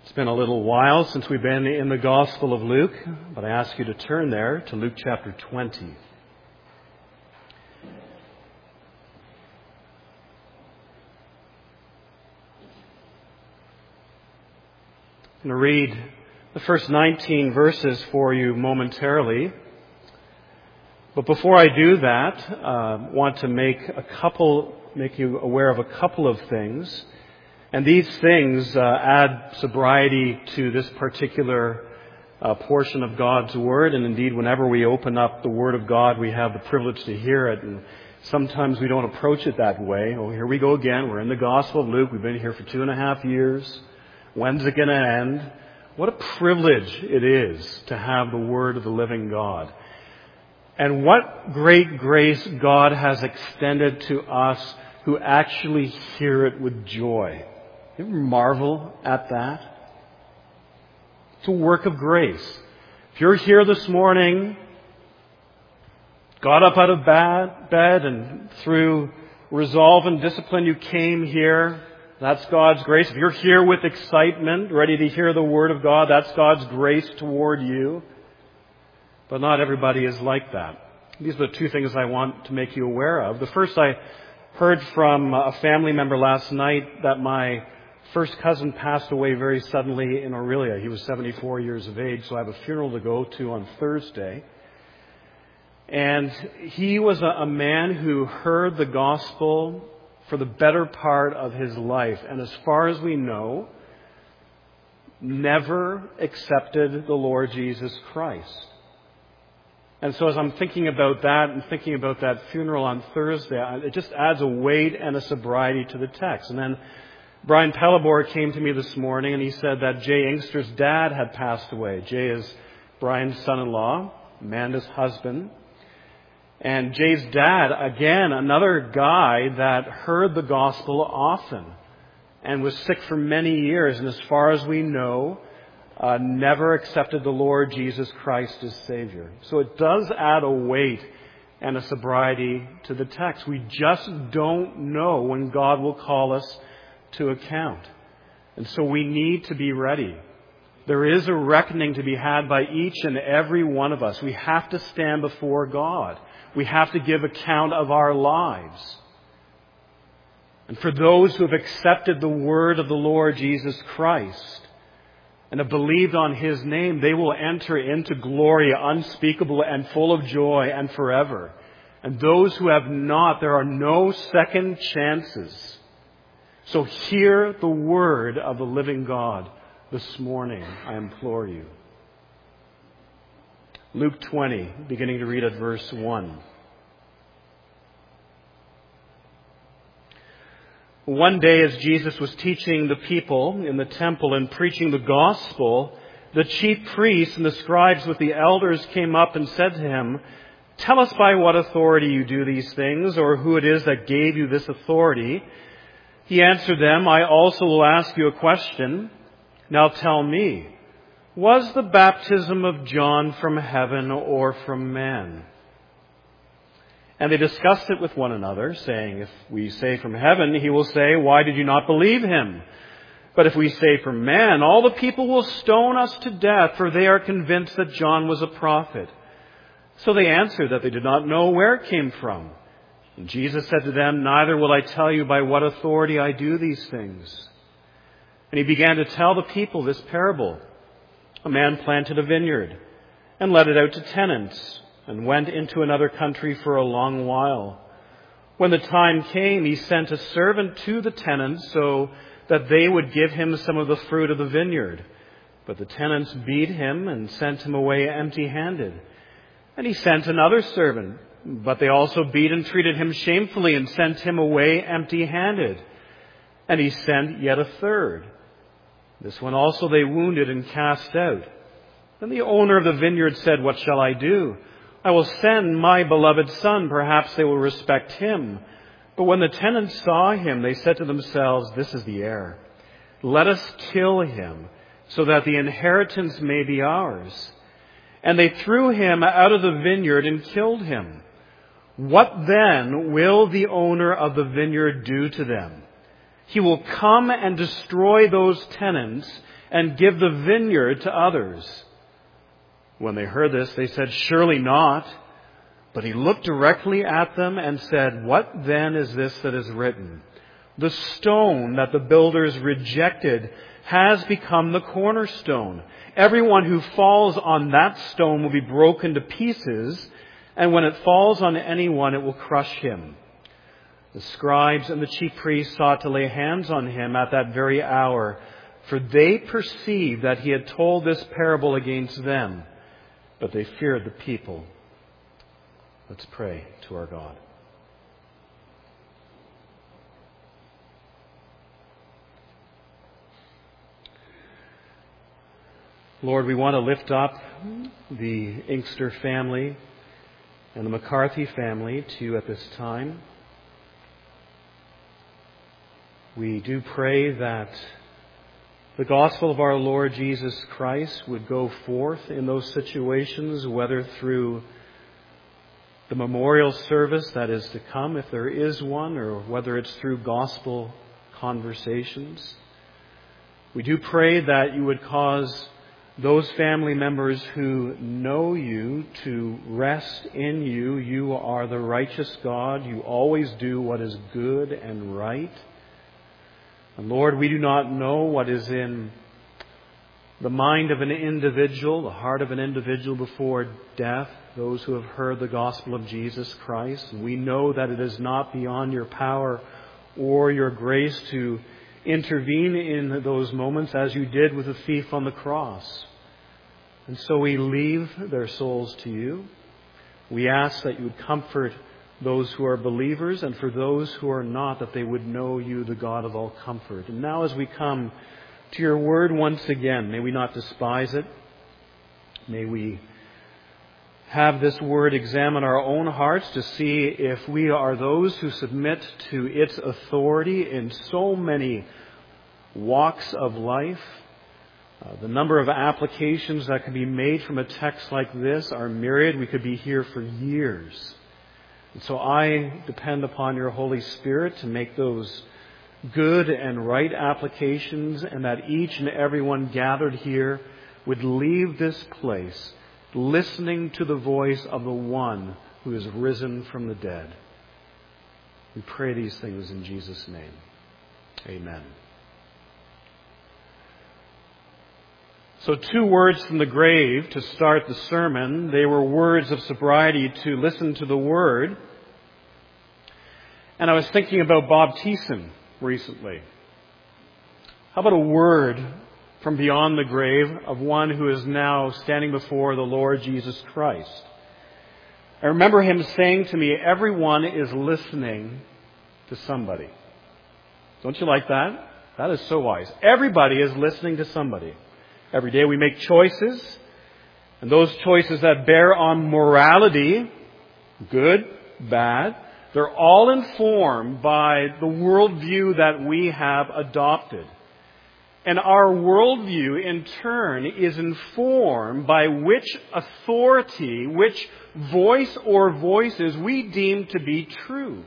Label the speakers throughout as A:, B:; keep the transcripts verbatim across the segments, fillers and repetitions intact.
A: It's been a little while since we've been in the Gospel of Luke, but I ask you to turn there to Luke chapter twenty. I'm going to read the first nineteen verses for you momentarily. But before I do that, I uh, want to make a couple, make you aware of a couple of things. And these things uh, add sobriety to this particular uh, portion of God's Word. And indeed, whenever we open up the Word of God, we have the privilege to hear it. And sometimes we don't approach it that way. Oh, here we go again. We're in the Gospel of Luke. We've been here for two and a half years. When's it going to end? What a privilege it is to have the Word of the living God. And what great grace God has extended to us who actually hear it with joy. You ever marvel at that? It's a work of grace. If you're here this morning, got up out of bed and through resolve and discipline you came here, that's God's grace. If you're here with excitement, ready to hear the Word of God, that's God's grace toward you. But not everybody is like that. These are the two things I want to make you aware of. The first, I heard from a family member last night that my first cousin passed away very suddenly in Orillia. He was seventy-four years of age, so I have a funeral to go to on Thursday. And he was a, a man who heard the gospel for the better part of his life. And as far as we know, never accepted the Lord Jesus Christ. And so as I'm thinking about that and thinking about that funeral on Thursday, it just adds a weight and a sobriety to the text. And then Brian Pellebor came to me this morning and he said that Jay Inkster's dad had passed away. Jay is Brian's son-in-law, Amanda's husband. And Jay's dad, again, another guy that heard the gospel often and was sick for many years. And as far as we know, uh, never accepted the Lord Jesus Christ as Savior. So it does add a weight and a sobriety to the text. We just don't know when God will call us to account. And so we need to be ready. There is a reckoning to be had by each and every one of us. We have to stand before God. We have to give account of our lives. And for those who have accepted the word of the Lord Jesus Christ and have believed on His name, they will enter into glory unspeakable and full of joy and forever. And those who have not, there are no second chances. So hear the word of the living God this morning, I implore you. Luke twenty, beginning to read at verse one. One day as Jesus was teaching the people in the temple and preaching the gospel, the chief priests and the scribes with the elders came up and said to him, "Tell us by what authority you do these things, or who it is that gave you this authority." He answered them, "I also will ask you a question. Now tell me, was the baptism of John from heaven or from man?" And they discussed it with one another, saying, "If we say from heaven, he will say, 'Why did you not believe him?' But if we say from man, all the people will stone us to death, for they are convinced that John was a prophet." So they answered that they did not know where it came from. And Jesus said to them, "Neither will I tell you by what authority I do these things." And he began to tell the people this parable. A man planted a vineyard and let it out to tenants and went into another country for a long while. When the time came, he sent a servant to the tenants so that they would give him some of the fruit of the vineyard. But the tenants beat him and sent him away empty-handed. And he sent another servant, but they also beat and treated him shamefully and sent him away empty-handed. And he sent yet a third. This one also they wounded and cast out. Then the owner of the vineyard said, "What shall I do? I will send my beloved son. Perhaps they will respect him." But when the tenants saw him, they said to themselves, "This is the heir. Let us kill him so that the inheritance may be ours." And they threw him out of the vineyard and killed him. What then will the owner of the vineyard do to them? He will come and destroy those tenants and give the vineyard to others." When they heard this, they said, "Surely not." But he looked directly at them and said, "What then is this that is written? The stone that the builders rejected has become the cornerstone. Everyone who falls on that stone will be broken to pieces, and when it falls on anyone, it will crush him." The scribes and the chief priests sought to lay hands on him at that very hour, for they perceived that he had told this parable against them, but they feared the people. Let's pray to our God. Lord, we want to lift up the Inkster family and the McCarthy family to you at this time. We do pray that the gospel of our Lord Jesus Christ would go forth in those situations, whether through the memorial service that is to come, if there is one, or whether it's through gospel conversations. We do pray that you would cause those family members who know you to rest in you. You are the righteous God. You always do what is good and right. And Lord, we do not know what is in the mind of an individual, the heart of an individual before death, those who have heard the gospel of Jesus Christ. And we know that it is not beyond your power or your grace to intervene in those moments as you did with the thief on the cross. And so we leave their souls to you. We ask that you would comfort those who are believers, and for those who are not, that they would know you, the God of all comfort. And now as we come to your word once again, may we not despise it. May we have this word examine our own hearts to see if we are those who submit to its authority in so many walks of life. Uh, the number of applications that can be made from a text like this are myriad. We could be here for years. And so I depend upon your Holy Spirit to make those good and right applications, and that each and every one gathered here would leave this place listening to the voice of the one who is risen from the dead. We pray these things in Jesus' name. Amen. So two words from the grave to start the sermon. They were words of sobriety to listen to the word. And I was thinking about Bob Thiessen recently. How about a word from beyond the grave of one who is now standing before the Lord Jesus Christ? I remember him saying to me, everyone is listening to somebody. Don't you like that? That is so wise. Everybody is listening to somebody. Every day we make choices, and those choices that bear on morality, good, bad, they're all informed by the worldview that we have adopted. And our worldview, in turn, is informed by which authority, which voice or voices we deem to be true.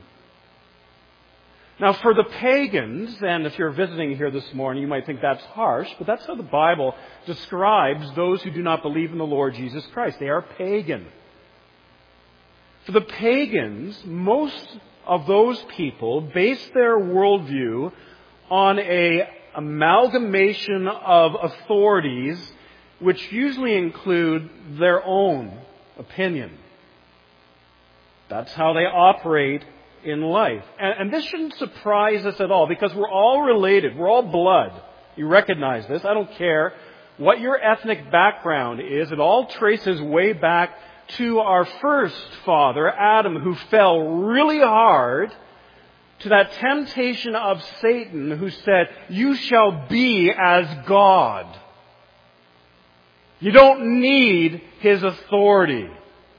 A: Now, for the pagans, and if you're visiting here this morning, you might think that's harsh, but that's how the Bible describes those who do not believe in the Lord Jesus Christ. They are pagan. For the pagans, most of those people base their worldview on a amalgamation of authorities which usually include their own opinion. That's how they operate in life. And, and this shouldn't surprise us at all, because we're all related. We're all blood. You recognize this. I don't care what your ethnic background is. It all traces way back to our first father, Adam, who fell really hard to that temptation of Satan, who said, "You shall be as God." You don't need his authority.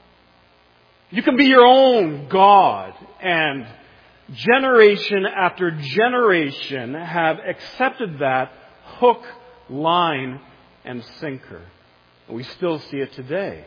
A: You can be your own God. And generation after generation have accepted that hook, line, and sinker. We still see it today.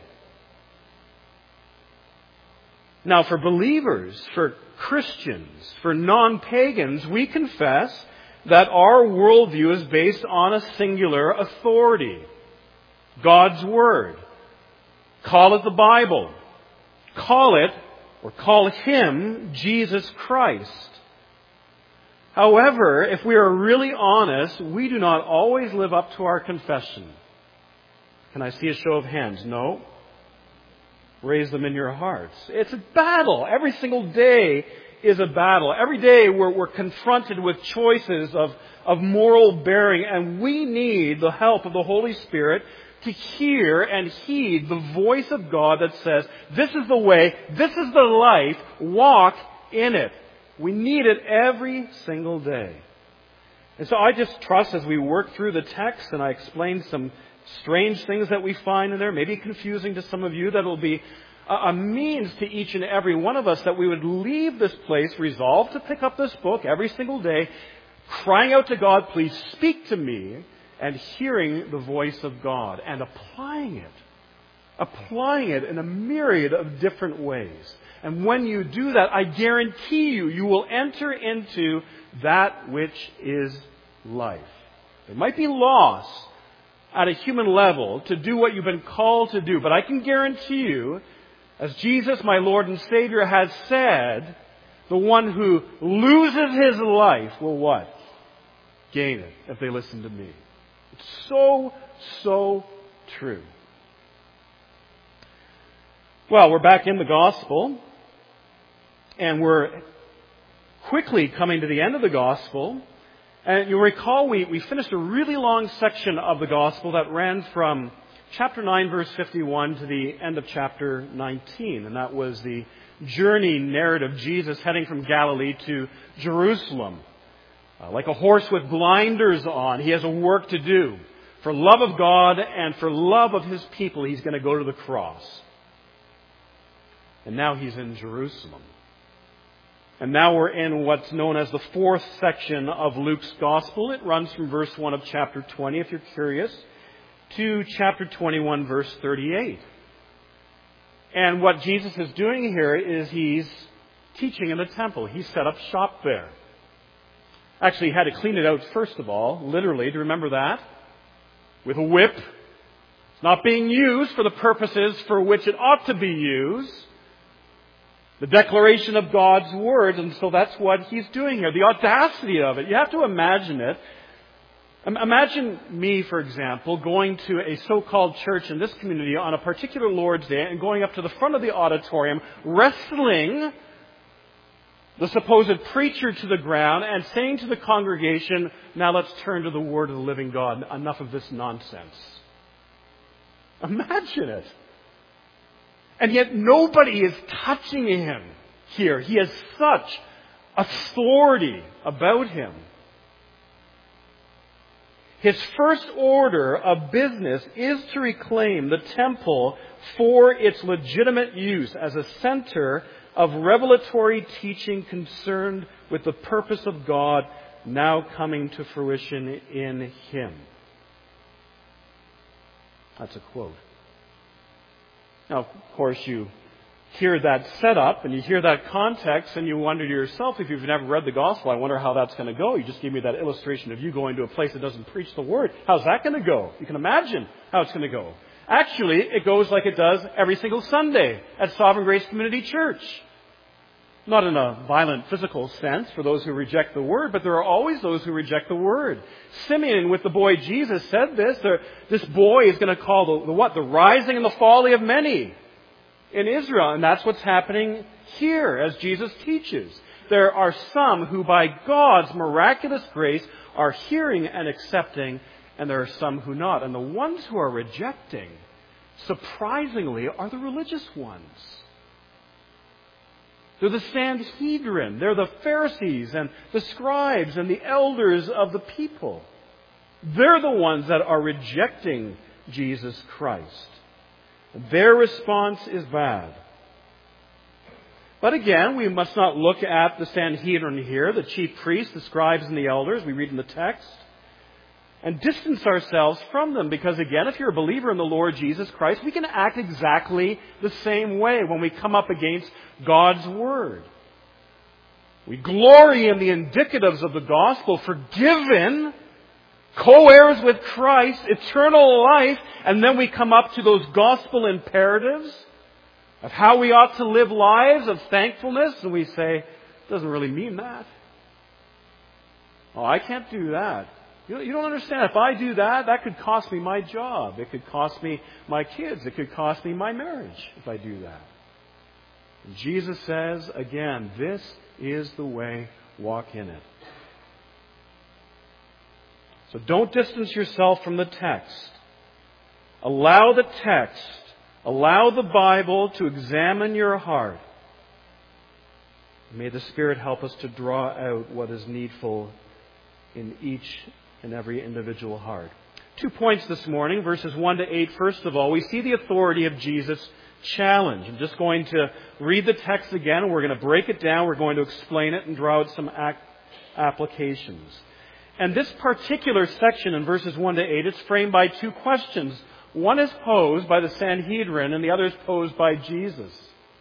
A: Now, for believers, for Christians, for non-pagans, we confess that our worldview is based on a singular authority. God's Word. Call it the Bible. Call it, or call Him, Jesus Christ. However, if we are really honest, we do not always live up to our confession. Can I see a show of hands? No. Raise them in your hearts. It's a battle. Every single day is a battle. Every day we're, we're confronted with choices of, of moral bearing, and we need the help of the Holy Spirit to hear and heed the voice of God that says, this is the way, this is the life, walk in it. We need it every single day. And so I just trust as we work through the text and I explain some strange things that we find in there, maybe confusing to some of you, that it will be a means to each and every one of us that we would leave this place resolved to pick up this book every single day, crying out to God, please speak to me, and hearing the voice of God and applying it. Applying it in a myriad of different ways. And when you do that, I guarantee you, you will enter into that which is life. There might be loss at a human level to do what you've been called to do, but I can guarantee you, as Jesus, my Lord and Savior, has said, the one who loses his life will what? Gain it if they listen to me. It's so, so true. Well, we're back in the Gospel, and we're quickly coming to the end of the Gospel. And you'll recall we, we finished a really long section of the Gospel that ran from chapter nine, verse fifty-one to the end of chapter nineteen. And that was the journey narrative, Jesus heading from Galilee to Jerusalem. Uh, like a horse with blinders on, he has a work to do. For love of God and for love of his people, he's going to go to the cross. And now he's in Jerusalem. And now we're in what's known as the fourth section of Luke's Gospel. It runs from verse one of chapter twenty, if you're curious, to chapter twenty-one, verse thirty-eight. And what Jesus is doing here is he's teaching in the temple. He set up shop there. Actually, he had to clean it out first of all, literally. Do you remember that? With a whip. It's not being used for the purposes for which it ought to be used. The declaration of God's Word, and so that's what he's doing here. The audacity of it. You have to imagine it. Imagine me, for example, going to a so-called church in this community on a particular Lord's Day and going up to the front of the auditorium, wrestling the supposed preacher to the ground and saying to the congregation, now let's turn to the Word of the living God. Enough of this nonsense. Imagine it. And yet nobody is touching him here. He has such authority about him. His first order of business is to reclaim the temple for its legitimate use as a center of revelatory teaching concerned with the purpose of God now coming to fruition in him. That's a quote. Now, of course, you hear that setup and you hear that context and you wonder to yourself, if you've never read the Gospel, I wonder how that's going to go. You just gave me that illustration of you going to a place that doesn't preach the Word. How's that going to go? You can imagine how it's going to go. Actually, it goes like it does every single Sunday at Sovereign Grace Community Church. Not in a violent physical sense for those who reject the Word, but there are always those who reject the Word. Simeon, with the boy Jesus, said this. This boy is going to call the, the what? The rising and the folly of many in Israel. And that's what's happening here as Jesus teaches. There are some who by God's miraculous grace are hearing and accepting, and there are some who not. And the ones who are rejecting, surprisingly, are the religious ones. They're the Sanhedrin. They're the Pharisees and the scribes and the elders of the people. They're the ones that are rejecting Jesus Christ. Their response is bad. But again, we must not look at the Sanhedrin here, the chief priests, the scribes, and the elders, we read in the text, and distance ourselves from them. Because again, if you're a believer in the Lord Jesus Christ, we can act exactly the same way when we come up against God's Word. We glory in the indicatives of the gospel, forgiven, co-heirs with Christ, eternal life, and then we come up to those gospel imperatives of how we ought to live lives of thankfulness, and we say, it doesn't really mean that. Oh, I can't do that. You don't understand. If I do that, that could cost me my job. It could cost me my kids. It could cost me my marriage if I do that. And Jesus says, again, this is the way, walk in it. So don't distance yourself from the text. Allow the text, allow the Bible to examine your heart. May the Spirit help us to draw out what is needful in each and every individual heart. Two points this morning, verses one to eight. First of all, we see the authority of Jesus' challenge. I'm just going to read the text again. We're going to break it down. We're going to explain it and draw out some applications. And this particular section in verses one to eight, it's framed by two questions. One is posed by the Sanhedrin and the other is posed by Jesus.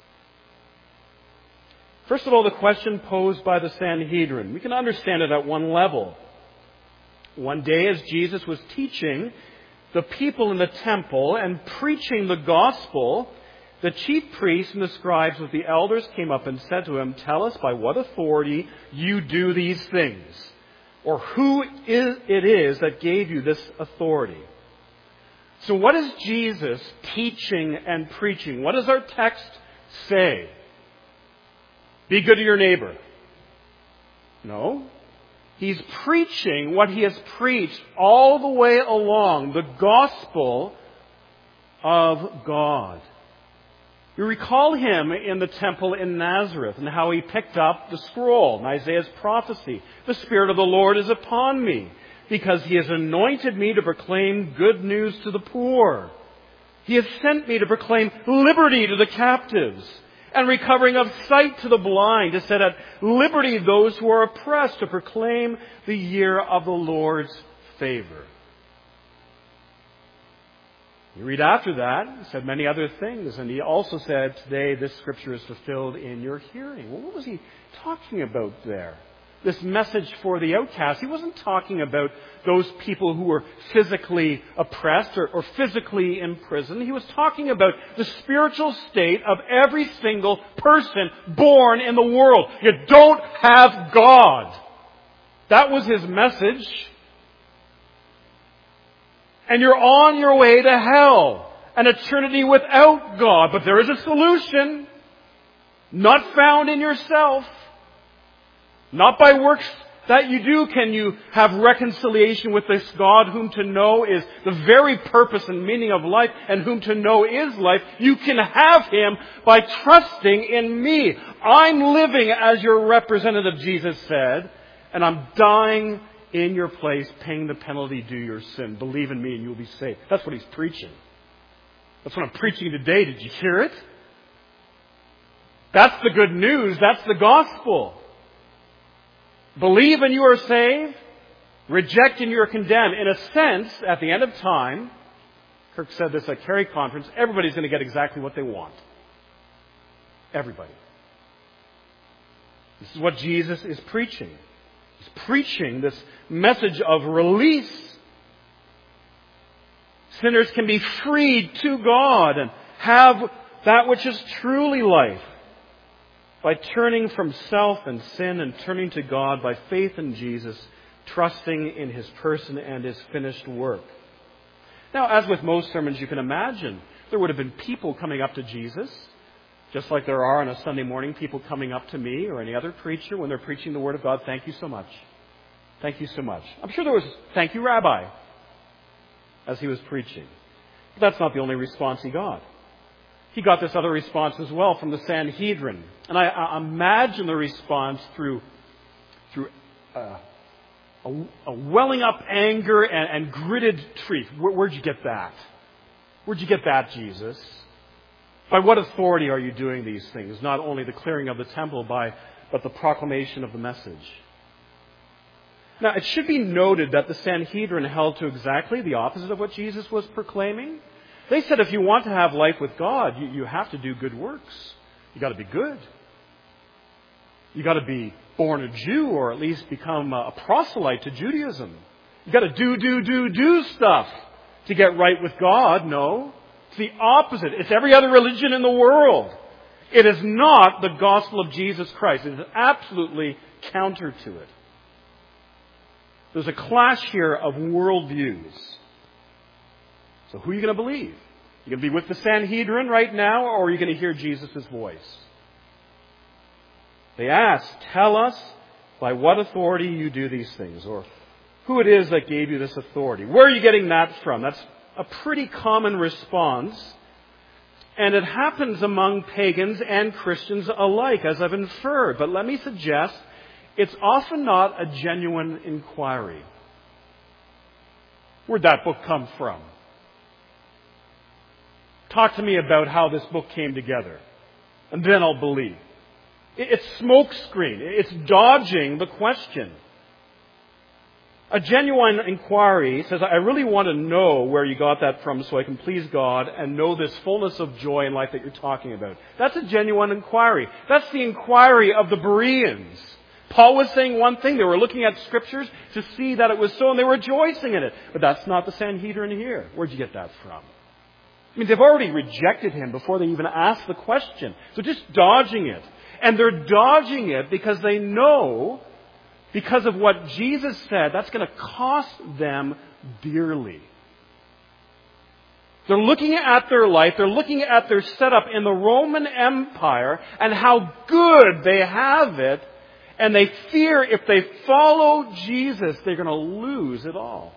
A: First of all, the question posed by the Sanhedrin. We can understand it at one level. One day as Jesus was teaching the people in the temple and preaching the gospel, the chief priests and the scribes with the elders came up and said to him, "Tell us by what authority you do these things, or who it is that gave you this authority." So what is Jesus teaching and preaching? What does our text say? Be good to your neighbor. No. He's preaching what he has preached all the way along, the gospel of God. You recall him in the temple in Nazareth and how he picked up the scroll in Isaiah's prophecy. "The Spirit of the Lord is upon me, because he has anointed me to proclaim good news to the poor. He has sent me to proclaim liberty to the captives, and recovering of sight to the blind, to set at liberty those who are oppressed, to proclaim the year of the Lord's favor." You read after that, he said many other things, and he also said, "Today this scripture is fulfilled in your hearing." Well, what was he talking about there? This message for the outcast. He wasn't talking about those people who were physically oppressed or, or physically in prison. He was talking about the spiritual state of every single person born in the world. You don't have God. That was his message. And you're on your way to hell, an eternity without God. But there is a solution, not found in yourself. Not by works that you do can you have reconciliation with this God whom to know is the very purpose and meaning of life, and whom to know is life. You can have Him by trusting in me. I'm living as your representative, Jesus said, and I'm dying in your place, paying the penalty due your sin. Believe in me and you'll be saved. That's what he's preaching. That's what I'm preaching today. Did you hear it? That's the good news. That's the gospel. Believe and you are saved. Reject and you are condemned. In a sense, at the end of time, Kirk said this at Carey Conference, everybody's going to get exactly what they want. Everybody. This is what Jesus is preaching. He's preaching this message of release. Sinners can be freed to God and have that which is truly life by turning from self and sin and turning to God by faith in Jesus, trusting in His person and His finished work. Now, as with most sermons you can imagine, there would have been people coming up to Jesus, just like there are on a Sunday morning, people coming up to me or any other preacher when they're preaching the Word of God. Thank you so much. Thank you so much. I'm sure there was, "Thank you, Rabbi," as he was preaching. But that's not the only response he got. He got this other response as well from the Sanhedrin. And I, I imagine the response through, through uh, a, a welling up anger and, and gritted teeth. Where, where'd you get that? Where'd you get that, Jesus? By what authority are you doing these things? Not only the clearing of the temple, by, but the proclamation of the message. Now, it should be noted that the Sanhedrin held to exactly the opposite of what Jesus was proclaiming. They said if you want to have life with God, you, you have to do good works. You've got to be good. You got to be born a Jew or at least become a proselyte to Judaism. You got to do, do, do, do stuff to get right with God. No. It's the opposite. It's every other religion in the world. It is not the gospel of Jesus Christ. It is absolutely counter to it. There's a clash here of worldviews. So who are you going to believe? You going to be with the Sanhedrin right now, or are you going to hear Jesus' voice? They ask, tell us by what authority you do these things, or who it is that gave you this authority. Where are you getting that from? That's a pretty common response. And it happens among pagans and Christians alike, as I've inferred. But let me suggest, it's often not a genuine inquiry. Where'd that book come from? Talk to me about how this book came together, and then I'll believe. It's smokescreen. It's dodging the question. A genuine inquiry says, I really want to know where you got that from so I can please God and know this fullness of joy in life that you're talking about. That's a genuine inquiry. That's the inquiry of the Bereans. Paul was saying one thing. They were looking at Scriptures to see that it was so, and they were rejoicing in it. But that's not the Sanhedrin here. Where'd you get that from? I mean, they've already rejected him before they even asked the question. So just dodging it. And they're dodging it because they know, because of what Jesus said, that's going to cost them dearly. They're looking at their life, they're looking at their setup in the Roman Empire and how good they have it, and they fear if they follow Jesus, they're going to lose it all.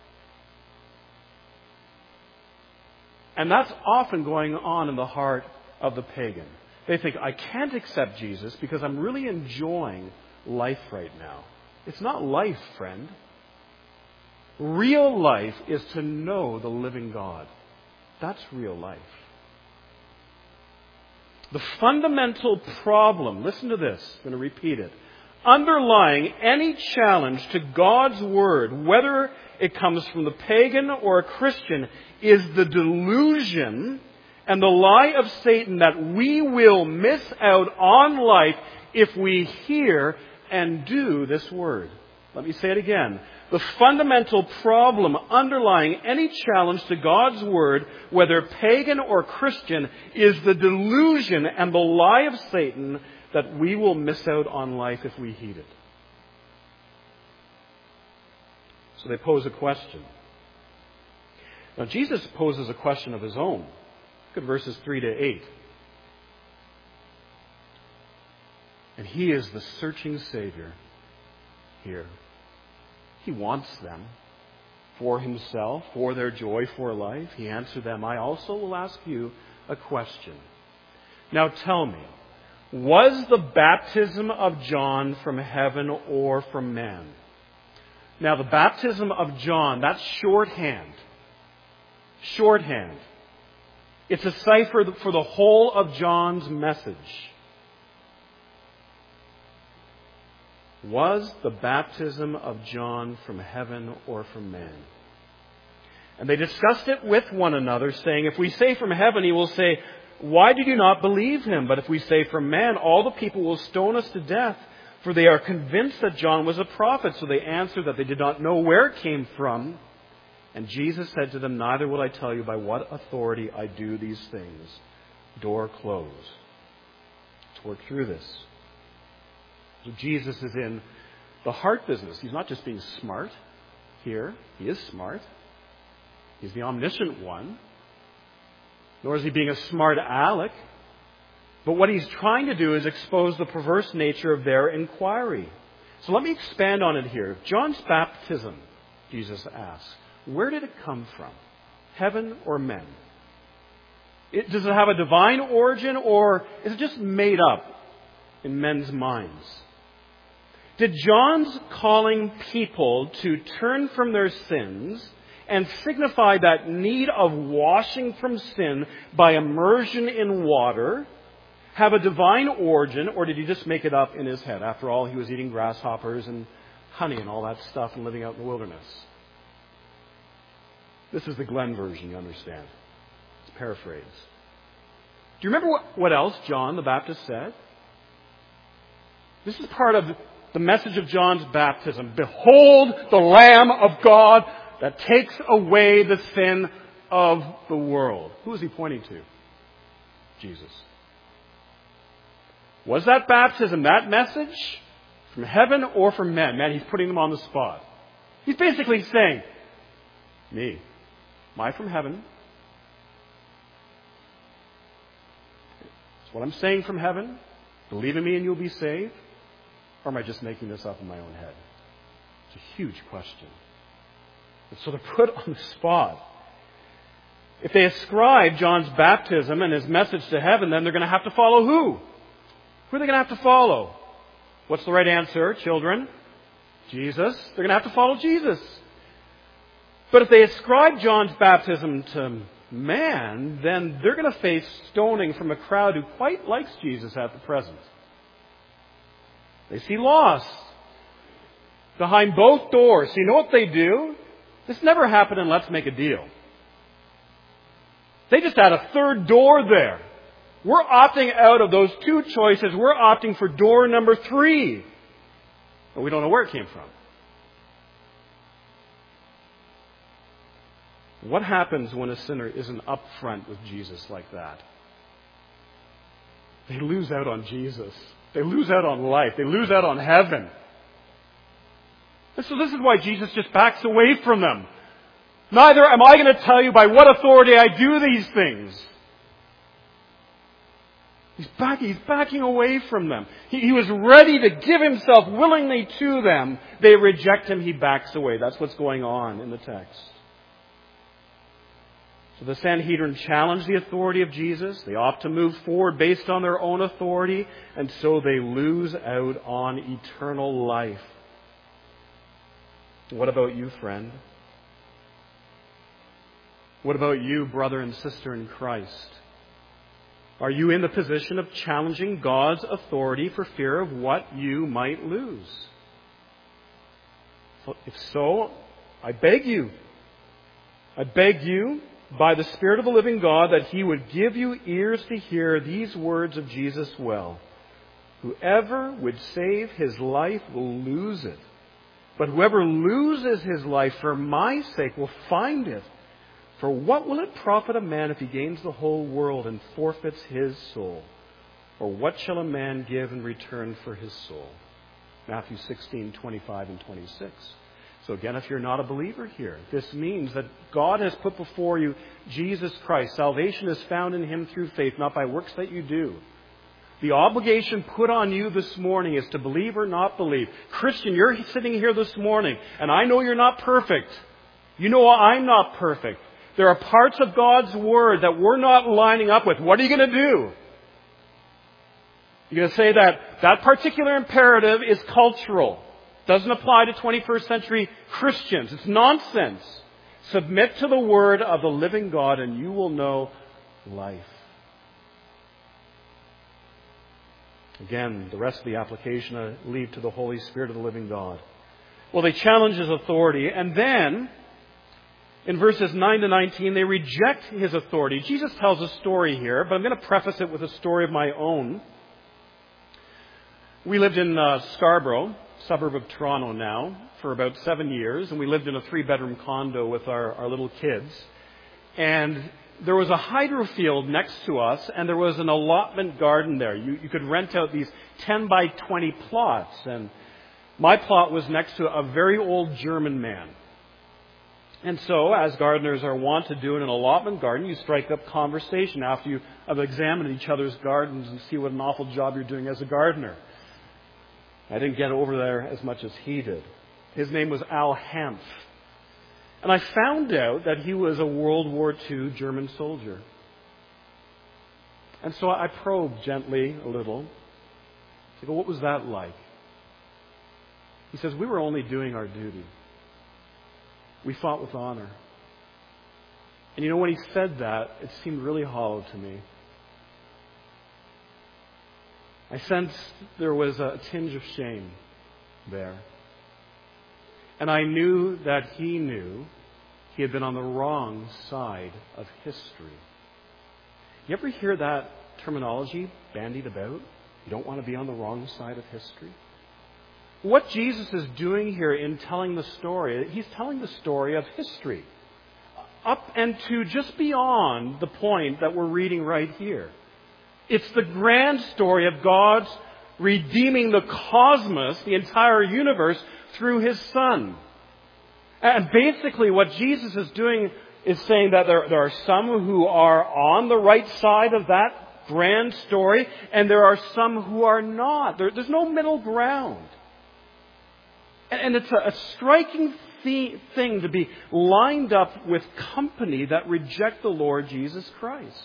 A: And that's often going on in the heart of the pagan. They think, I can't accept Jesus because I'm really enjoying life right now. It's not life, friend. Real life is to know the living God. That's real life. The fundamental problem, listen to this, I'm going to repeat it. Underlying any challenge to God's Word, whether it comes from the pagan or a Christian, is the delusion and the lie of Satan that we will miss out on life if we hear and do this Word. Let me say it again. The fundamental problem underlying any challenge to God's Word, whether pagan or Christian, is the delusion and the lie of Satan that we will miss out on life if we heed it. So they pose a question. Now Jesus poses a question of his own. Look at verses three to eight. And he is the searching Savior here. He wants them for himself, for their joy, for life. He answered them, I also will ask you a question. Now tell me, was the baptism of John from heaven or from man? Now the baptism of John, that's shorthand. Shorthand. It's a cipher for the whole of John's message. Was the baptism of John from heaven or from man? And they discussed it with one another, saying, if we say from heaven, he will say, why did you not believe him? But if we say from man, all the people will stone us to death, for they are convinced that John was a prophet. So they answered that they did not know where it came from. And Jesus said to them, neither will I tell you by what authority I do these things. Door closed. Let's work through this. So Jesus is in the heart business. He's not just being smart here. He is smart. He's the omniscient one. Nor is he being a smart aleck. But what he's trying to do is expose the perverse nature of their inquiry. So let me expand on it here. John's baptism, Jesus asks, where did it come from? Heaven or men? It, does it have a divine origin, or is it just made up in men's minds? Did John's calling people to turn from their sins and signify that need of washing from sin by immersion in water have a divine origin, or did he just make it up in his head? After all, he was eating grasshoppers and honey and all that stuff and living out in the wilderness. This is the Glenn version, you understand. It's paraphrase. Do you remember what, what else John the Baptist said? This is part of the message of John's baptism. Behold the Lamb of God that takes away the sin of the world. Who is he pointing to? Jesus. Was that baptism, that message, from heaven or from men? Man, he's putting them on the spot. He's basically saying, me. Am I from heaven? Is what I'm saying from heaven? Believe in me and you'll be saved? Or am I just making this up in my own head? It's a huge question. And so they're put on the spot. If they ascribe John's baptism and his message to heaven, then they're going to have to follow who? Who are they going to have to follow? What's the right answer, children? Jesus. They're going to have to follow Jesus. But if they ascribe John's baptism to man, then they're going to face stoning from a crowd who quite likes Jesus at the present. They see loss behind both doors. So you know what they do? This never happened in Let's Make a Deal. They just had a third door there. We're opting out of those two choices. We're opting for door number three. But we don't know where it came from. What happens when a sinner isn't upfront with Jesus like that? They lose out on Jesus. They lose out on life. They lose out on heaven. And so this is why Jesus just backs away from them. Neither am I going to tell you by what authority I do these things. He's backing, he's backing away from them. He, he was ready to give himself willingly to them. They reject him. He backs away. That's what's going on in the text. So the Sanhedrin challenge the authority of Jesus. They opt to move forward based on their own authority. And so they lose out on eternal life. What about you, friend? What about you, brother and sister in Christ? Are you in the position of challenging God's authority for fear of what you might lose? If so, I beg you, I beg you, by the Spirit of the living God, that He would give you ears to hear these words of Jesus well. Whoever would save his life will lose it. But whoever loses his life for my sake will find it. For what will it profit a man if he gains the whole world and forfeits his soul? Or what shall a man give in return for his soul? Matthew sixteen, twenty-five and twenty-six. So again, if you're not a believer here, this means that God has put before you Jesus Christ. Salvation is found in Him through faith, not by works that you do. The obligation put on you this morning is to believe or not believe. Christian, you're sitting here this morning, and I know you're not perfect. You know I'm not perfect. There are parts of God's Word that we're not lining up with. What are you going to do? You're going to say that that particular imperative is cultural. Doesn't apply to twenty-first century Christians. It's nonsense. Submit to the Word of the living God and you will know life. Again, the rest of the application I leave to the Holy Spirit of the living God. Well, they challenge His authority, and then in verses nine to nineteen, they reject His authority. Jesus tells a story here, but I'm going to preface it with a story of my own. We lived in uh, Scarborough, suburb of Toronto now, for about seven years, and we lived in a three-bedroom condo with our, our little kids. And there was a hydro field next to us, and there was an allotment garden there. You, you could rent out these ten by twenty plots, and my plot was next to a very old German man. And so, as gardeners are wont to do in an allotment garden, you strike up conversation after you have examined each other's gardens and see what an awful job you're doing as a gardener. I didn't get over there as much as he did. His name was Al Hanf. And I found out that he was a World War Two German soldier. And so I probed gently a little. I go, what was that like? He says, we were only doing our duty. We fought with honor. And you know, when he said that, it seemed really hollow to me. I sensed there was a tinge of shame there. And I knew that he knew he had been on the wrong side of history. You ever hear that terminology bandied about? You don't want to be on the wrong side of history? What Jesus is doing here in telling the story, he's telling the story of history. Up and to just beyond the point that we're reading right here. It's the grand story of God's redeeming the cosmos, the entire universe, through His Son. And basically what Jesus is doing is saying that there, there are some who are on the right side of that grand story, and there are some who are not. There, there's no middle ground. And, and it's a, a striking the, thing to be lined up with company that reject the Lord Jesus Christ.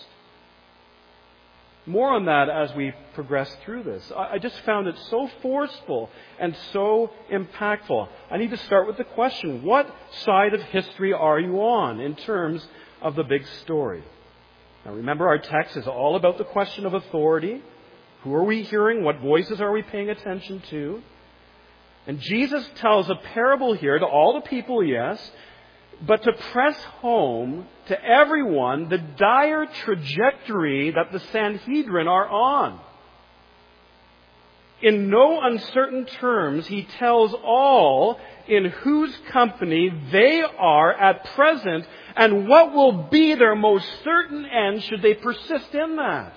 A: More on that as we progress through this. I just found it so forceful and so impactful. I need to start with the question, what side of history are you on in terms of the big story? Now remember, our text is all about the question of authority. Who are we hearing? What voices are we paying attention to? And Jesus tells a parable here to all the people, yes, but to press home to everyone the dire trajectory that the Sanhedrin are on. In no uncertain terms, he tells all in whose company they are at present and what will be their most certain end should they persist in that.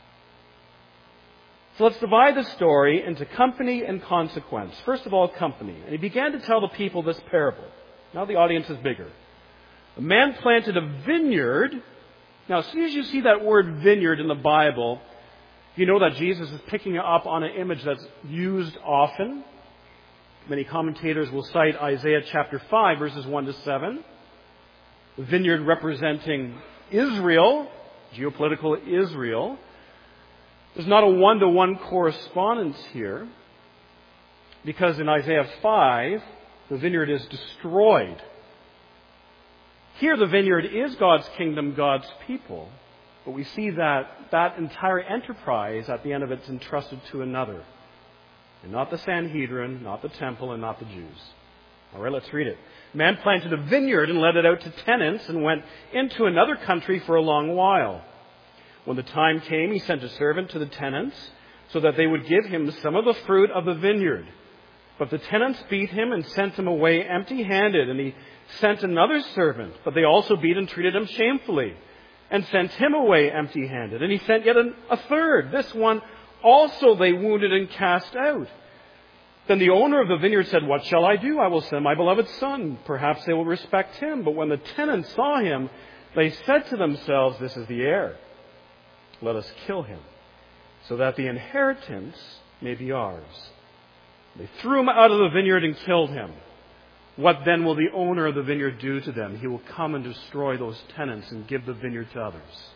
A: So let's divide the story into company and consequence. First of all, company. And he began to tell the people this parable. Now the audience is bigger. A man planted a vineyard. Now, as soon as you see that word vineyard in the Bible, you know that Jesus is picking up on an image that's used often. Many commentators will cite Isaiah chapter five, verses one to seven. The vineyard representing Israel, geopolitical Israel. There's not a one-to-one correspondence here, because in Isaiah five, the vineyard is destroyed. Here the vineyard is God's kingdom, God's people. But we see that that entire enterprise at the end of it is entrusted to another. And not the Sanhedrin, not the temple, and not the Jews. All right, let's read it. Man planted a vineyard and let it out to tenants and went into another country for a long while. When the time came, he sent a servant to the tenants so that they would give him some of the fruit of the vineyard. But the tenants beat him and sent him away empty-handed, and he sent another servant, but they also beat and treated him shamefully, and sent him away empty-handed. And he sent yet an, a third. This one also they wounded and cast out. Then the owner of the vineyard said, "What shall I do? I will send my beloved son. Perhaps they will respect him." But when the tenants saw him, they said to themselves, "This is the heir. Let us kill him, so that the inheritance may be ours." They threw him out of the vineyard and killed him. What then will the owner of the vineyard do to them? He will come and destroy those tenants and give the vineyard to others.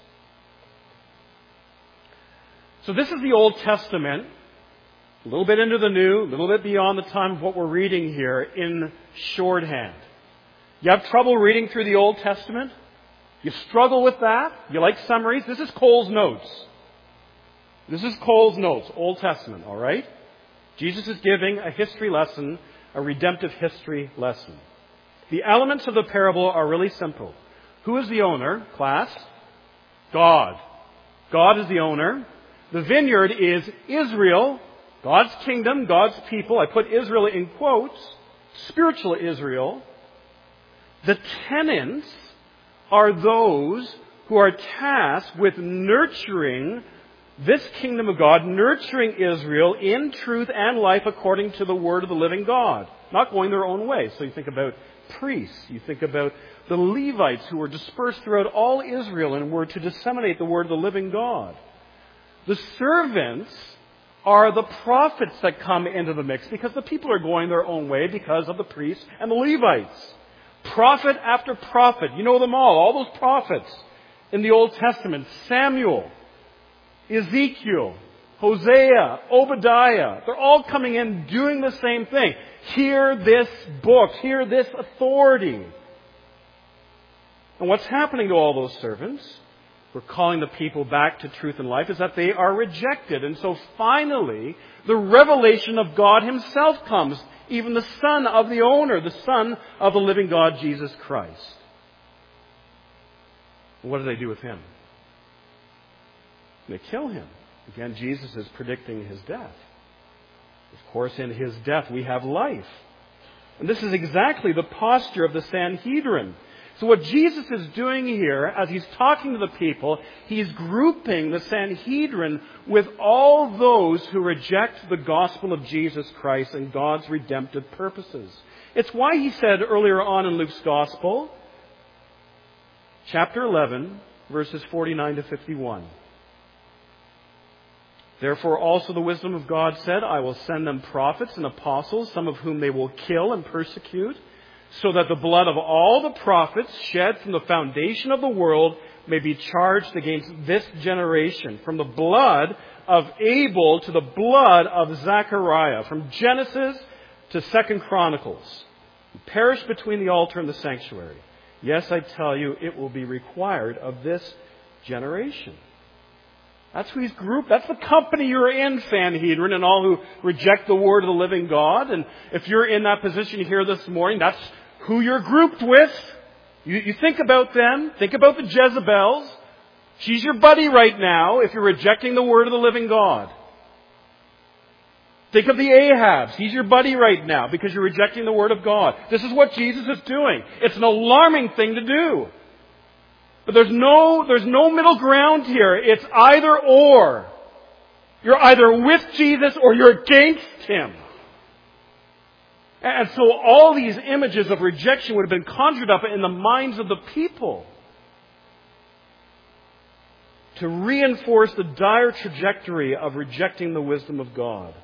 A: So this is the Old Testament, a little bit into the New, a little bit beyond the time of what we're reading here in shorthand. You have trouble reading through the Old Testament? You struggle with that? You like summaries? This is Cole's notes. This is Cole's notes, Old Testament, all right? Jesus is giving a history lesson, a redemptive history lesson. The elements of the parable are really simple. Who is the owner, class? God. God is the owner. The vineyard is Israel, God's kingdom, God's people. I put Israel in quotes, spiritual Israel. The tenants are those who are tasked with nurturing this kingdom of God, nurturing Israel in truth and life according to the word of the living God, not going their own way. So you think about priests, you think about the Levites who were dispersed throughout all Israel and were to disseminate the word of the living God. The servants are the prophets that come into the mix because the people are going their own way because of the priests and the Levites. Prophet after prophet, you know them all, all those prophets in the Old Testament. Samuel, Ezekiel, Hosea, Obadiah, they're all coming in doing the same thing. Hear this book, hear this authority. And what's happening to all those servants, we're calling the people back to truth and life, is that they are rejected. And so finally, the revelation of God Himself comes, even the Son of the owner, the Son of the living God, Jesus Christ. What do they do with Him? They kill Him. Again, Jesus is predicting his death. Of course, in his death we have life. And this is exactly the posture of the Sanhedrin. So what Jesus is doing here, as he's talking to the people, he's grouping the Sanhedrin with all those who reject the gospel of Jesus Christ and God's redemptive purposes. It's why he said earlier on in Luke's gospel, chapter eleven, verses forty-nine to fifty-one. Therefore also the wisdom of God said, I will send them prophets and apostles, some of whom they will kill and persecute, so that the blood of all the prophets shed from the foundation of the world may be charged against this generation, from the blood of Abel to the blood of Zechariah, from Genesis to Second Chronicles, who perished between the altar and the sanctuary. Yes, I tell you, it will be required of this generation. That's who he's grouped. That's the company you're in, Sanhedrin, and all who reject the word of the living God. And if you're in that position here this morning, that's who you're grouped with. You, you think about them. Think about the Jezebels. She's your buddy right now if you're rejecting the word of the living God. Think of the Ahabs. He's your buddy right now because you're rejecting the word of God. This is what Jesus is doing. It's an alarming thing to do. But there's no, there's no middle ground here. It's either or. You're either with Jesus or you're against him. And so all these images of rejection would have been conjured up in the minds of the people to reinforce the dire trajectory of rejecting the wisdom of God.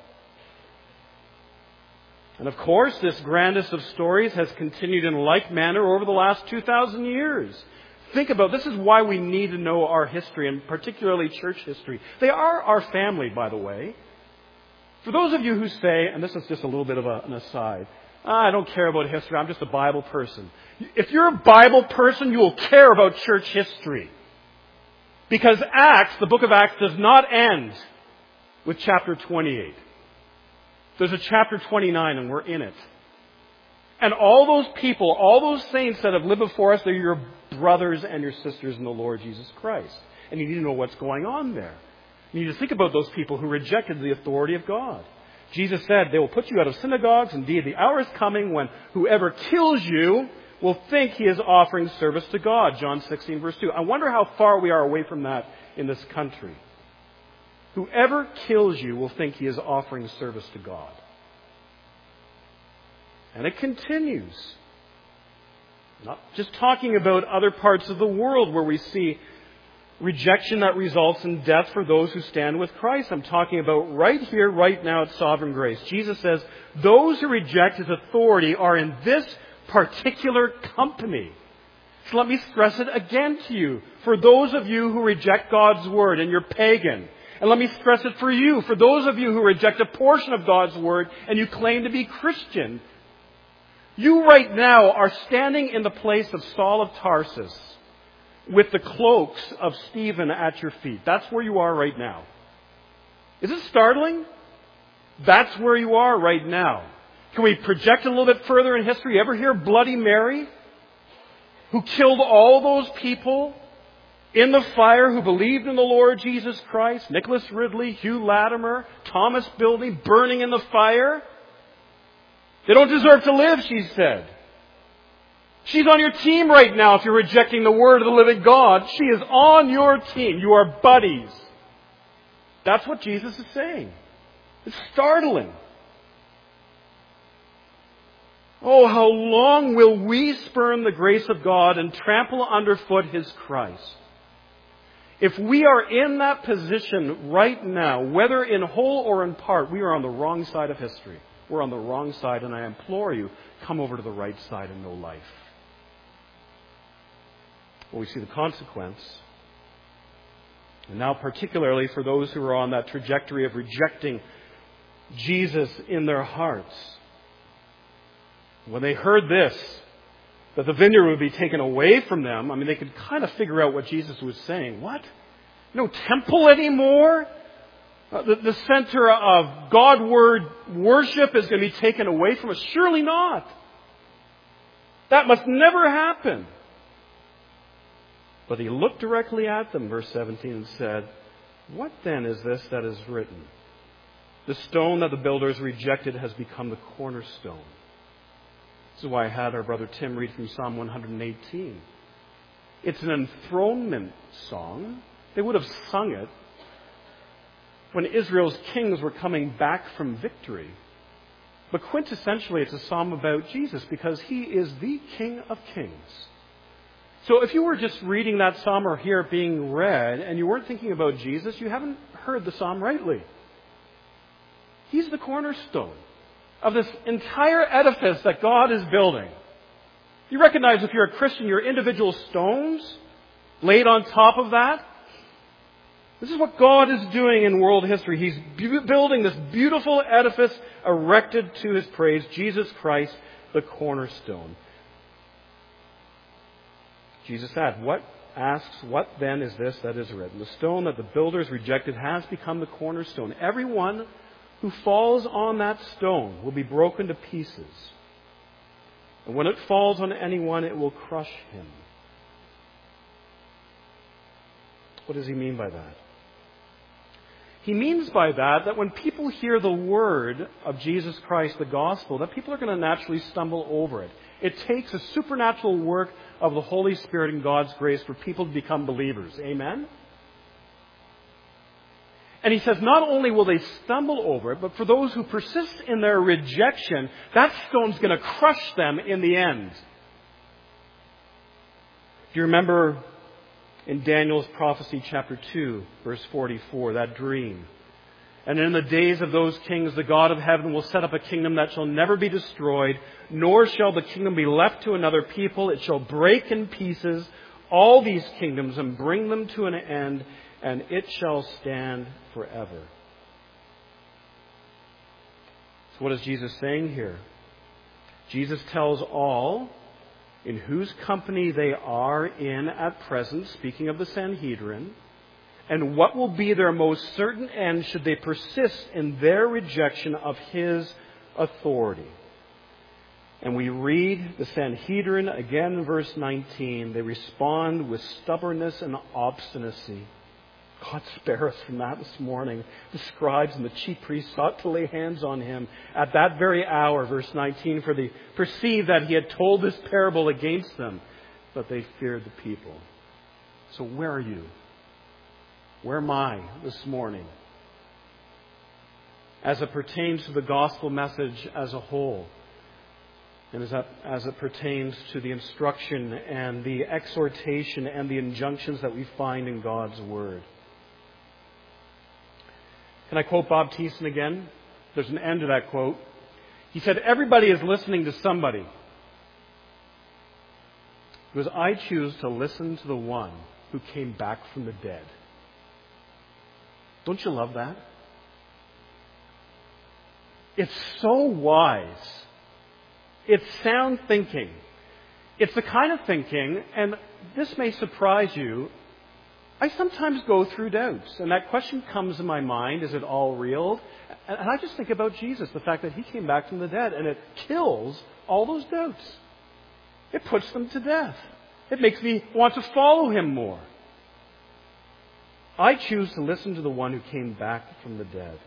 A: And of course, this grandest of stories has continued in like manner over the last two thousand years. Think about, this is why we need to know our history, and particularly church history. They are our family, by the way. For those of you who say, and this is just a little bit of a, an aside, ah, I don't care about history, I'm just a Bible person. If you're a Bible person, you will care about church history. Because Acts, the book of Acts, does not end with chapter twenty-eight. There's a chapter twenty-nine, and we're in it. And all those people, all those saints that have lived before us, they're your brothers and your sisters in the Lord Jesus Christ. And you need to know what's going on there. You need to think about those people who rejected the authority of God. Jesus said, they will put you out of synagogues. Indeed, the hour is coming when whoever kills you will think he is offering service to God. John sixteen, verse two. I wonder how far we are away from that in this country. Whoever kills you will think he is offering service to God. And it continues. Not just talking about other parts of the world where we see rejection that results in death for those who stand with Christ. I'm talking about right here, right now at Sovereign Grace. Jesus says, those who reject his authority are in this particular company. So let me stress it again to you. For those of you who reject God's word and you're pagan. And let me stress it for you. For those of you who reject a portion of God's word and you claim to be Christian. You right now are standing in the place of Saul of Tarsus with the cloaks of Stephen at your feet. That's where you are right now. Is it startling? That's where you are right now. Can we project a little bit further in history? You ever hear Bloody Mary? Who killed all those people in the fire who believed in the Lord Jesus Christ? Nicholas Ridley, Hugh Latimer, Thomas Bilby, burning in the fire. They don't deserve to live, she said. She's on your team right now if you're rejecting the word of the living God. She is on your team. You are buddies. That's what Jesus is saying. It's startling. Oh, how long will we spurn the grace of God and trample underfoot his Christ? If we are in that position right now, whether in whole or in part, we are on the wrong side of history. We're on the wrong side, and I implore you, come over to the right side and know life. Well, we see the consequence. And now particularly for those who are on that trajectory of rejecting Jesus in their hearts. When they heard this, that the vineyard would be taken away from them, I mean, they could kind of figure out what Jesus was saying. What? No temple anymore? Uh, the, the center of God-word worship is going to be taken away from us? Surely not. That must never happen. But he looked directly at them, verse seventeen, and said, What then is this that is written? The stone that the builders rejected has become the cornerstone. This is why I had our brother Tim read from Psalm one eighteen. It's an enthronement song. They would have sung it when Israel's kings were coming back from victory. But quintessentially, it's a psalm about Jesus because he is the King of Kings. So if you were just reading that psalm or hear it being read and you weren't thinking about Jesus, you haven't heard the psalm rightly. He's the cornerstone of this entire edifice that God is building. You recognize if you're a Christian, you're individual stones laid on top of that. This is what God is doing in world history. He's bu- building this beautiful edifice erected to His praise, Jesus Christ, the cornerstone. Jesus said, what asks, what then is this that is written? The stone that the builders rejected has become the cornerstone. Everyone who falls on that stone will be broken to pieces. And when it falls on anyone, it will crush him. What does he mean by that? He means by that that when people hear the word of Jesus Christ, the gospel, that people are going to naturally stumble over it. It takes a supernatural work of the Holy Spirit and God's grace for people to become believers. Amen? And he says not only will they stumble over it, but for those who persist in their rejection, that stone's going to crush them in the end. Do you remember in Daniel's prophecy, chapter two, verse forty-four, that dream? And in the days of those kings, the God of heaven will set up a kingdom that shall never be destroyed, nor shall the kingdom be left to another people. It shall break in pieces all these kingdoms and bring them to an end, and it shall stand forever. So what is Jesus saying here? Jesus tells all in whose company they are in at present, speaking of the Sanhedrin, and what will be their most certain end should they persist in their rejection of His authority. And we read the Sanhedrin again in verse nineteen. They respond with stubbornness and obstinacy. God spare us from that this morning. The scribes and the chief priests sought to lay hands on him at that very hour, verse nineteen, for they perceived that he had told this parable against them, but they feared the people. So where are you? Where am I this morning? As it pertains to the gospel message as a whole, and as, that, as it pertains to the instruction and the exhortation and the injunctions that we find in God's Word. Can I quote Bob Thiessen again? There's an end to that quote. He said, everybody is listening to somebody. Because I choose to listen to the one who came back from the dead. Don't you love that? It's so wise. It's sound thinking. It's the kind of thinking, and this may surprise you, I sometimes go through doubts. And that question comes in my mind, is it all real? And I just think about Jesus, the fact that He came back from the dead, and it kills all those doubts. It puts them to death. It makes me want to follow Him more. I choose to listen to the one who came back from the dead.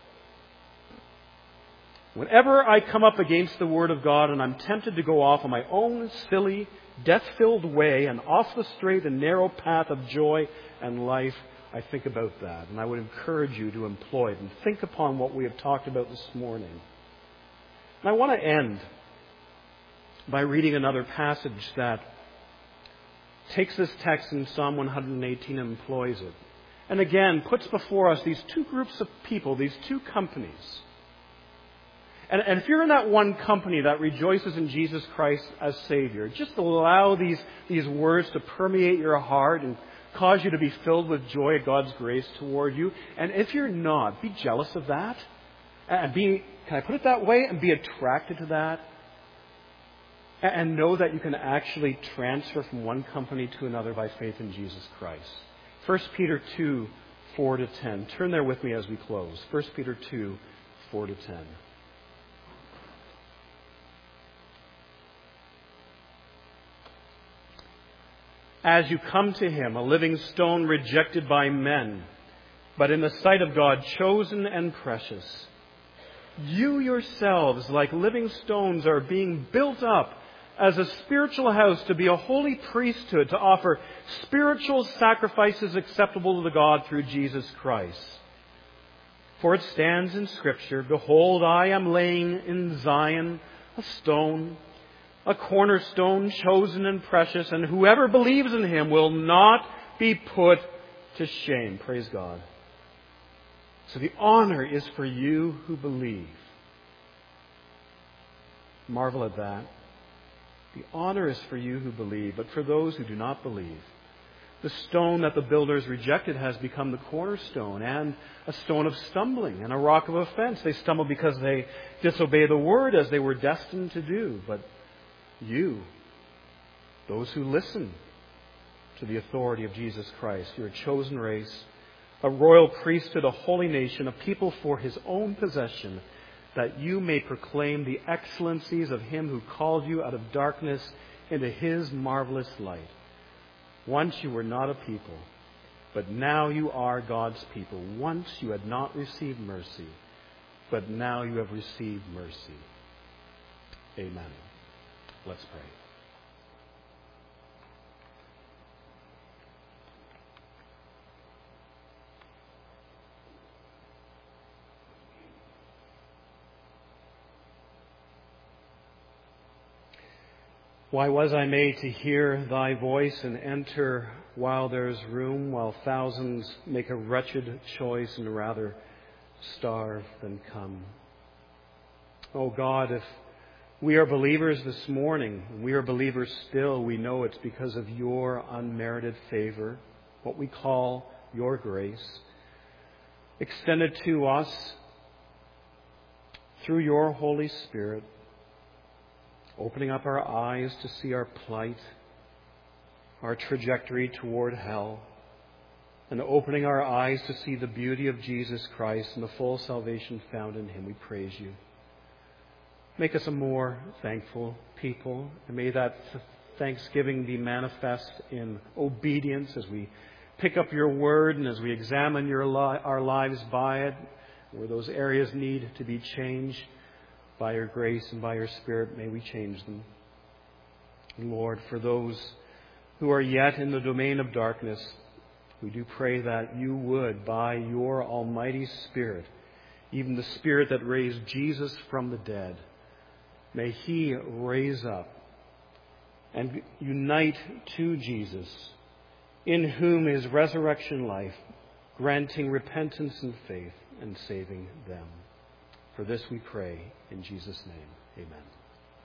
A: Whenever I come up against the Word of God and I'm tempted to go off on my own silly, death-filled way and off the straight and narrow path of joy and life, I think about that. And I would encourage you to employ it and think upon what we have talked about this morning. And I want to end by reading another passage that takes this text in Psalm one eighteen and employs it. And again, puts before us these two groups of people, these two companies. And, and if you're in that one company that rejoices in Jesus Christ as Savior, just allow these, these words to permeate your heart and cause you to be filled with joy at God's grace toward you. And if you're not, be jealous of that. And be, can I put it that way? And be attracted to that. And know that you can actually transfer from one company to another by faith in Jesus Christ. First Peter two, four to ten. Turn there with me as we close. First Peter two, four to ten. As you come to Him, a living stone rejected by men, but in the sight of God, chosen and precious. You yourselves, like living stones, are being built up as a spiritual house to be a holy priesthood, to offer spiritual sacrifices acceptable to the God through Jesus Christ. For it stands in Scripture, Behold, I am laying in Zion a stone, a cornerstone chosen and precious, and whoever believes in him will not be put to shame. Praise God. So the honor is for you who believe. Marvel at that. The honor is for you who believe, but for those who do not believe, the stone that the builders rejected has become the cornerstone and a stone of stumbling and a rock of offense. They stumble because they disobey the word as they were destined to do. But you, those who listen to the authority of Jesus Christ, you're a chosen race, a royal priesthood, a holy nation, a people for his own possession, that you may proclaim the excellencies of him who called you out of darkness into his marvelous light. Once you were not a people, but now you are God's people. Once you had not received mercy, but now you have received mercy. Amen. Let's pray. Why was I made to hear thy voice and enter while there's room, while thousands make a wretched choice and rather starve than come? Oh God, if we are believers this morning, we are believers still, we know it's because of your unmerited favor, what we call your grace, extended to us through your Holy Spirit, opening up our eyes to see our plight, our trajectory toward hell, and opening our eyes to see the beauty of Jesus Christ and the full salvation found in him. We praise you. Make us a more thankful people, and may that thanksgiving be manifest in obedience as we pick up your word and as we examine your li- our lives by it, where those areas need to be changed. By your grace and by your Spirit, may we change them. Lord, for those who are yet in the domain of darkness, we do pray that you would, by your almighty Spirit, even the Spirit that raised Jesus from the dead, may he raise up and unite to Jesus, in whom is resurrection life, granting repentance and faith and saving them. For this we pray in Jesus' name. Amen.